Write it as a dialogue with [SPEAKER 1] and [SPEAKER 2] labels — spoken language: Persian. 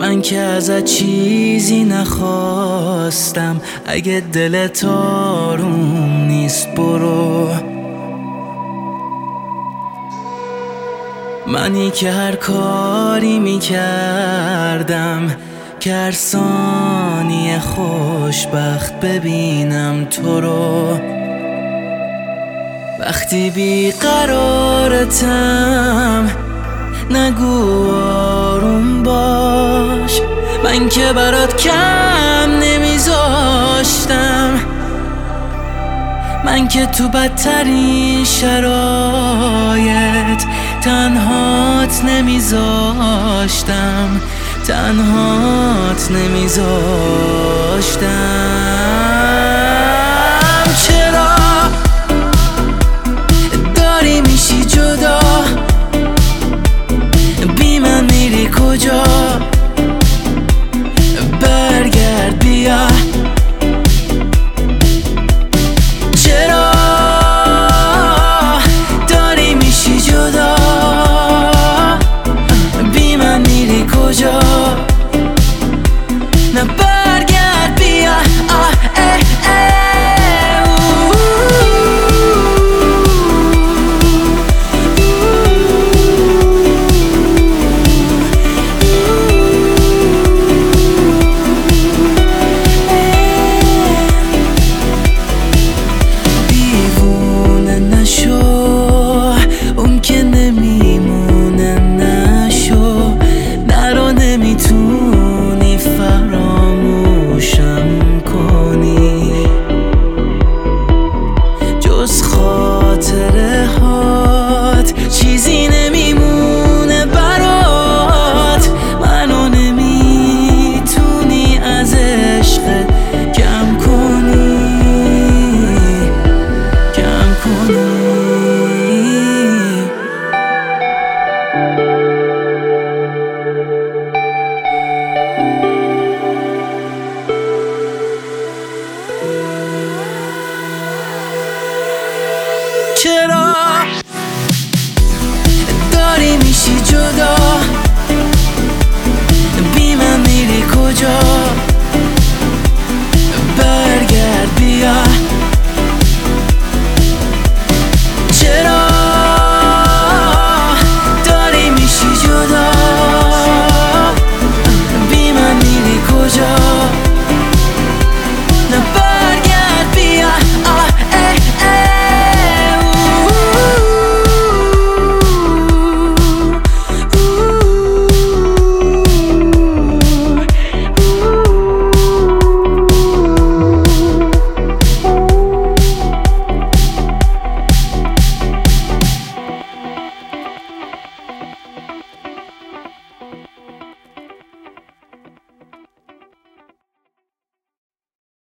[SPEAKER 1] من که ازت چیزی نخواستم، اگه دلت آروم نیست برو. منی که هر کاری میکردم که هر ثانیه خوشبخت ببینم تو رو. وقتی بیقرارتم نگو آروم باش، من که برات کم نمیذاشتم، من که تو بدترین شرایط تنهات نمیذاشتم، تنهات نمیذاشتم. چرا داری میشی جدا، بی من میری کجا؟